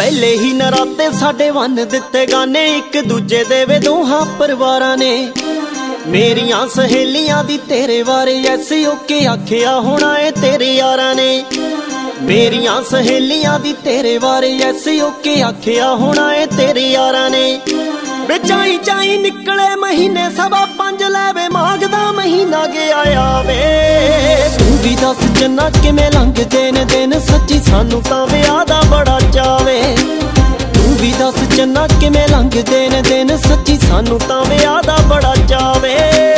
पहले ही नराते साडे वन दिते गाने, एक दूजे दे वे दोहां परिवारां ने। मेरियां सहेलियां दी तेरे बारे ऐसे ओके आखिया होना है तेरे यारां ने। मेरियां सहेलियां दी तेरे बारे ऐसे ओके आखिया होना है तेरे यारां ने। चाई चाई निकले महीने सवा 5 लैवे मांगदा महीना गया आवे। तू भी दस जन्ना किवें लंघदे ने दिन, सच्ची सानू तां विआह दा बड़ा चावे। तू भी दस जन्ना किवें लंघदे ने दिन, सच्ची सानू तां विआह दा बड़ा चावे।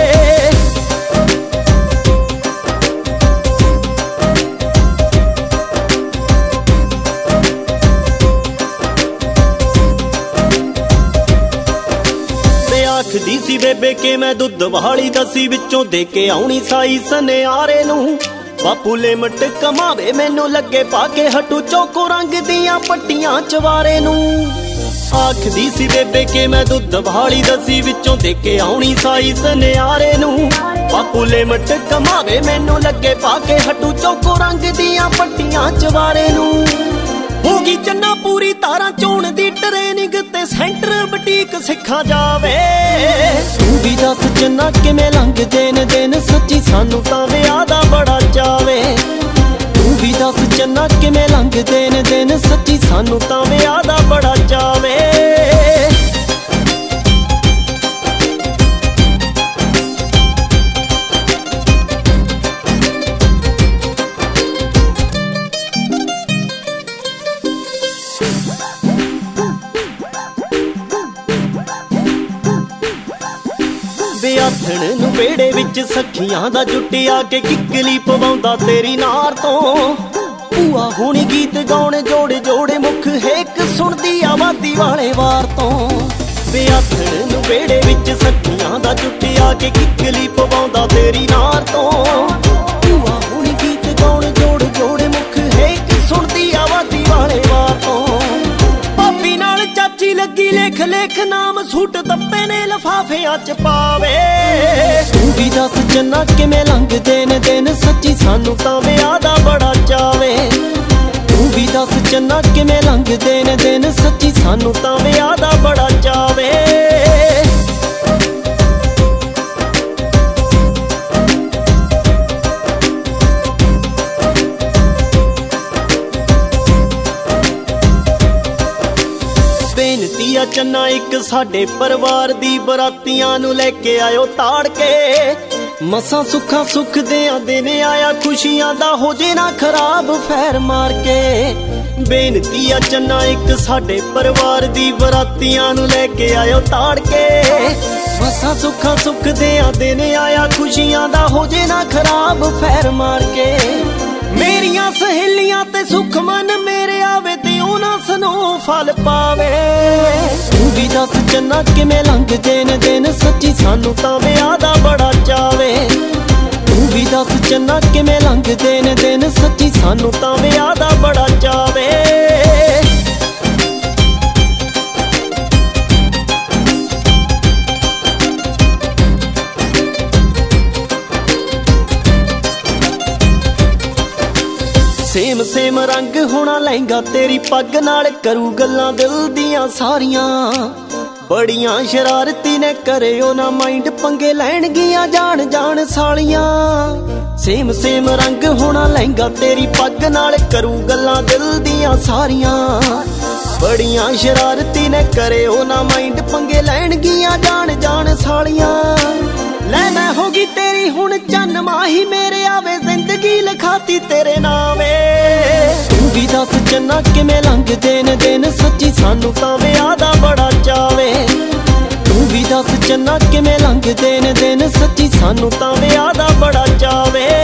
आखदी सी बेबे के मैं दुध वाली दसी विचों दे के आउणी साई सनियारे नूं। बापू लिमट कमावे मैनू लगे पाके हटू चौको रंग दियां पट्टियां चवारे नूं। आखदी सी बेबे के मैं दुध वाली दसी विचों दे के आउणी साई सनियारे नूं। बापू लिमट कमावे मैनू लगे पाके हटू चौको रंग दियां पट्टियां चवारे नूं। होगी चन्ना पूरी तारा चोण दी ट्रेनिंग ते सेंटर बुटीक सिखा जावे। तू भी दस चन्ना किवें लंघदे ने दिन, सच्ची सानू तां विआह दा बड़ा चावे। तू भी दस चन्ना किवें लंघदे ने दिन, सच्ची सानू तां विआह दा बड़ा चावे। ਵਿਆਥਣ ਨੂੰ ਵਿਹੜੇ ਵਿੱਚ ਸਖੀਆਂ ਦਾ ਜੁੱਟਿਆ ਕੇ ਕਿੱਕਲੀ ਪਵਾਉਂਦਾ ਤੇਰੀ ਨਾਰ ਤੋਂ। ਭੂਆ ਹੁਣੀ ਗੀਤ ਗਾਉਣ ਜੋੜੇ ਜੋੜੇ ਮੁਖ ਹੇਕ ਸੁਣਦੀ ਆਵਾਦੀ ਵਾਲੇ ਵਾਰ ਤੋਂ। ਵਿਆਥਣ ਨੂੰ ਵਿਹੜੇ ਵਿੱਚ ਸਖੀਆਂ ਦਾ ਜੁੱਟਿਆ ਕੇ ਕਿੱਕਲੀ ਪਵਾਉਂਦਾ ਤੇਰੀ ਨਾਰ ਤੋਂ। ਭੂਆ ਹੁਣੀ ਗੀਤ ਗਾਉਣ ਜੋੜੇ ਜੋੜੇ ਮੁਖ ਹੇਕ ਸੁਣਦੀ ਆਵਾਦੀ ਵਾਲੇ ਵਾਰ ਤੋਂ। ਭਾਬੀ ਨਾਲ ਚਾਚੀ ਲੱਗੀ ਲੇਖ ਲੇਖ ਨਾਮ ਸੂਟ ਦੱਪੇ ਨੇ ਲਫਾਫਿਆਂ ਚ ਪਾਵੇ। ਤੂੰ ਵੀ ਦਸ ਜੰਨਾ ਕਿਵੇਂ ਲੰਘਦੇ ਨੇ ਦਿਨ, ਸੱਚੀ ਸਾਨੂੰ ਤਾਂ ਵਿਆਹ ਦਾ ਬੜਾ ਚਾਵੇ। ਤੂੰ ਵੀ ਦਸ ਜੰਨਾ ਕਿਵੇਂ ਲੰਘਦੇ ਨੇ ਦਿਨ, ਸੱਚੀ ਸਾਨੂੰ ਤਾਂ ਵਿਆਹ ਦਾ ਬੜਾ ਚਾਵੇ। ਬੇਨਤੀ ਆ ਚੰਨਾ ਇੱਕ ਸਾਡੇ ਪਰਿਵਾਰ ਦੀ, ਬਰਾਤੀਆਂ ਨੂੰ ਲੈ ਕੇ ਆਇਓ ਤਾੜ ਕੇ। ਮਸਾਂ ਸੁੱਖਾਂ ਸੁੱਖ ਦਿਆਂ ਦਿਨ ਆਇਆ, ਖੁਸ਼ੀਆਂ ਦਾ ਹੋ ਜੇ ਨਾ ਖਰਾਬ ਫੈਰ ਮਾਰ ਕੇ। ਬੇਨਤੀ ਆ ਚੰਨਾ ਇੱਕ ਸਾਡੇ ਪਰਿਵਾਰ ਦੀ, ਬਰਾਤੀਆਂ ਨੂੰ ਲੈ ਕੇ ਆਇਓ ਤਾੜ ਕੇ। ਮਸਾਂ ਸੁੱਖਾਂ ਸੁੱਖ ਦਿਆਂ ਦਿਨ ਆਇਆ, ਖੁਸ਼ੀਆਂ ਦਾ ਹੋ ਜੇ ਨਾ ਖਰਾਬ ਫੈਰ ਮਾਰ ਕੇ। ਮੇਰੀਆਂ ਸਹੇਲੀਆਂ ਤੇ ਸੁੱਖ ਮਨ ਮੇਰੇ ਆਵੇ ਤੇ ਉਹਨਾਂ ਸਨੋਂ ਫਲ ਪਾਵੇ। ਤੂੰ ਵੀ ਦੱਸ ਚੰਨਾ ਕਿਵੇਂ ਲੰਘਦੇ ਨੇ ਦਿਨ, ਸੱਚੀ ਸਾਨੂੰ ਤਾਂ ਵਿਆਹ ਦਾ ਬੜਾ ਚਾਵੇ। ਤੂੰ ਵੀ ਦੱਸ ਚੰਨਾ ਕਿਵੇਂ ਲੰਘਦੇ ਨੇ ਦਿਨ, ਸੱਚੀ ਸਾਨੂੰ ਤਾਂ ਵਿਆਹ ਦਾ ਬੜਾ ਚਾਵੇ। ਸੇਮ ਸੇਮ ਰੰਗ ਹੋਣਾ ਲਹਿੰਗਾ ਤੇਰੀ ਪੱਗ ਨਾਲ, ਕਰੂ ਗੱਲਾਂ ਦਿਲ ਦੀਆਂ ਸਾਰੀਆਂ। ਬੜੀਆਂ ਸ਼ਰਾਰਤੀ ਨੇ ਕਰਿਓ ਨਾ ਮਾਈਂਡ, ਪੰਗੇ ਲੈਣਗੀਆਂ ਜਾਣ ਜਾਣ ਸਾਲੀਆਂ। ਸੇਮ ਸੇਮ ਰੰਗ ਹੋਣਾ ਲਹਿੰਗਾ ਤੇਰੀ ਪੱਗ ਨਾਲ, ਕਰੂ ਗੱਲਾਂ ਦਿਲ ਦੀਆਂ ਸਾਰੀਆਂ। ਬੜੀਆਂ ਸ਼ਰਾਰਤੀ ਨੇ ਕਰਿਓ ਨਾ ਮਾਈਂਡ, ਪੰਗੇ ਲੈਣਗੀਆਂ ਜਾਣ ਜਾਣ ਸਾਲੀਆਂ। ਲੈ ਮੈਂ ਹੋ ਗਈ ਤੇਰੀ ਹੁਣ ਚੰਨ ਮਾਹੀ, ਮੇਰੇ ਆਵੇ ਜ਼ਿੰਦਗੀ ਲਿਖਾਤੀ ਤੇਰੇ ਨਾਵੇ। ਤੂੰ ਵੀ ਦੱਸ ਚੰਨਾ ਕਿਵੇਂ ਲੰਘਦੇ ਨੇ ਦਿਨ, ਸੱਚੀ ਸਾਨੂੰ ਤਾਂ ਵਿਆਹ ਦਾ ਬੜਾ ਚਾਵੇ। ਤੂੰ ਵੀ ਦੱਸ ਚੰਨਾ ਕਿਵੇਂ ਲੰਘਦੇ ਨੇ ਦਿਨ, ਸੱਚੀ ਸਾਨੂੰ ਤਾਂ ਵਿਆਹ ਦਾ ਬੜਾ ਚਾਵੇ।